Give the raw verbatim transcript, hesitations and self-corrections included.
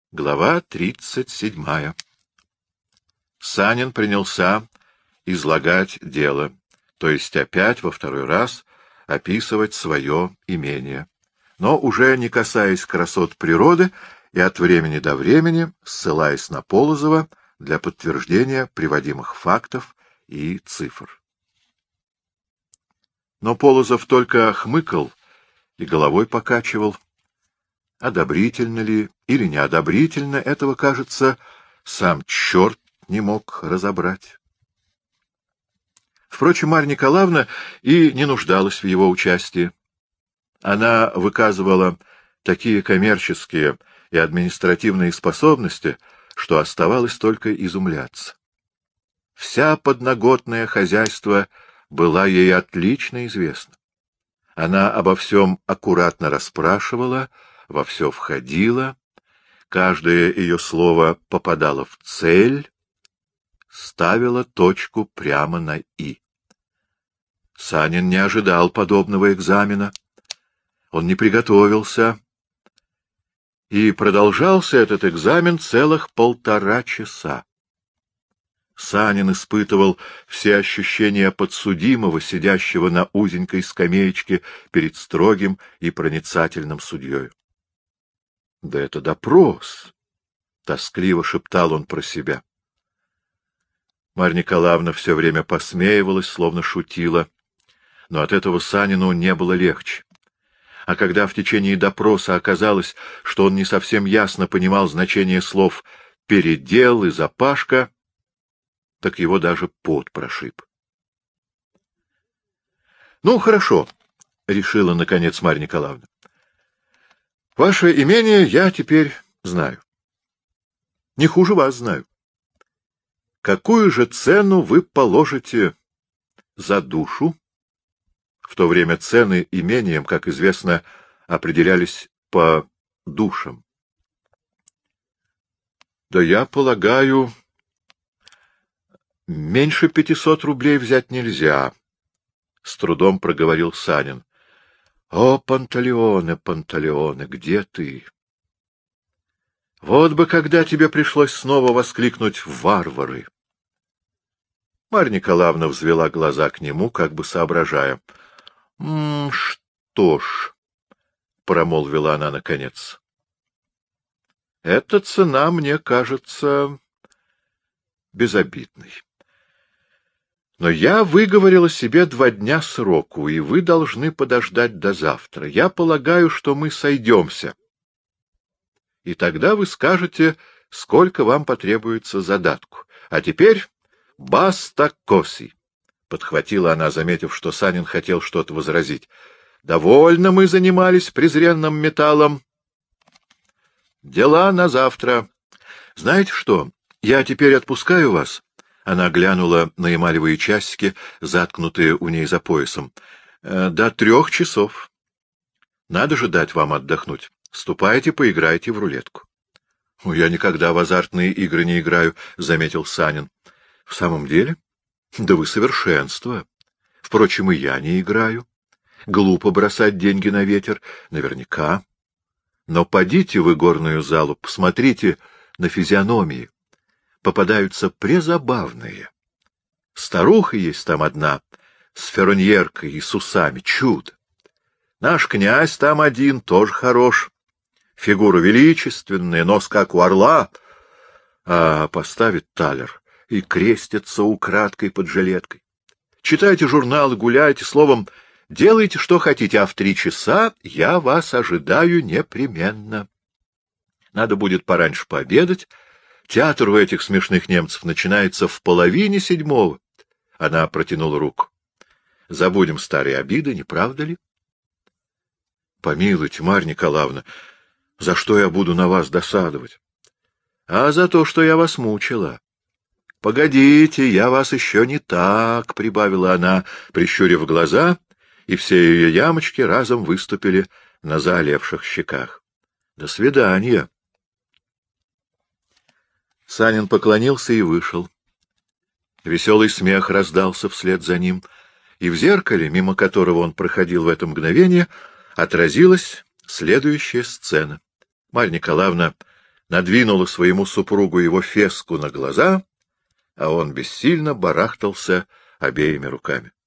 Глава тридцать седьмая. Санин принялся излагать дело, то есть опять во второй раз описывать свое имение, но уже не касаясь красот природы и от времени до времени ссылаясь на Полозова для подтверждения приводимых фактов и цифр. Но Полозов только хмыкал и головой покачивал. Одобрительно ли или неодобрительно, этого, кажется, сам черт не мог разобрать. Впрочем, Марья Николаевна и не нуждалась в его участии. Она выказывала такие коммерческие и административные способности, что оставалось только изумляться. Вся подноготное хозяйство была ей отлично известна. Она обо всем аккуратно расспрашивала, во все входила, каждое ее слово попадало в цель, ставила точку прямо на «и». Санин не ожидал подобного экзамена, он не приготовился, и продолжался этот экзамен целых полтора часа. Санин испытывал все ощущения подсудимого, сидящего на узенькой скамеечке перед строгим и проницательным судьей. — Да это допрос! — тоскливо шептал он про себя. Марья Николаевна все время посмеивалась, словно шутила, но от этого Санину не было легче. А когда в течение допроса оказалось, что он не совсем ясно понимал значение слов «передел» и «запашка», так его даже пот прошиб. — Ну, хорошо, — решила, наконец, Марья Николаевна. — Ваше имение я теперь знаю. Не хуже вас знаю. Какую же цену вы положите за душу? В то время цены имениям, как известно, определялись по душам. — Да я полагаю, меньше пятисот рублей взять нельзя, — с трудом проговорил Санин. — О, Панталеоне, Панталеоне, где ты? Вот бы когда тебе пришлось снова воскликнуть «варвары». Марья Николаевна взвела глаза к нему, как бы соображая. — М, что ж, — промолвила она наконец, — эта цена мне кажется безобидной. Но я выговорила себе два дня сроку, и вы должны подождать до завтра. Я полагаю, что мы сойдемся. И тогда вы скажете, сколько вам потребуется задатку. А теперь баста коси, — подхватила она, заметив, что Санин хотел что-то возразить. Довольно мы занимались презренным металлом. Дела на завтра. Знаете что, я теперь отпускаю вас. Она глянула на эмалевые часики, заткнутые у ней за поясом. — До трех часов. Надо же дать вам отдохнуть. Ступайте, поиграйте в рулетку. — Я никогда в азартные игры не играю, — заметил Санин. — В самом деле? Да вы совершенство. Впрочем, и я не играю. Глупо бросать деньги на ветер, наверняка. Но подите в игорную залу, посмотрите на физиономии. Попадаются презабавные. Старуха есть там одна, с фероньеркой и с усами, чудо. Наш князь там один, тоже хорош. Фигура величественная, нос как у орла, а поставит талер и крестится украдкой под жилеткой. Читайте журналы, гуляйте, словом, делайте, что хотите, а в три часа я вас ожидаю непременно. Надо будет пораньше пообедать. Театр у этих смешных немцев начинается в половине седьмого. Она протянула руку. Забудем старые обиды, не правда ли? Помилуйте, Марья Николаевна, за что я буду на вас досадовать? А за то, что я вас мучила. Погодите, я вас еще не так, — прибавила она, прищурив глаза, и все ее ямочки разом выступили на заолевших щеках. До свидания. Санин поклонился и вышел. Веселый смех раздался вслед за ним, и в зеркале, мимо которого он проходил в это мгновение, отразилась следующая сцена. Марья Николаевна надвинула своему супругу его феску на глаза, а он бессильно барахтался обеими руками.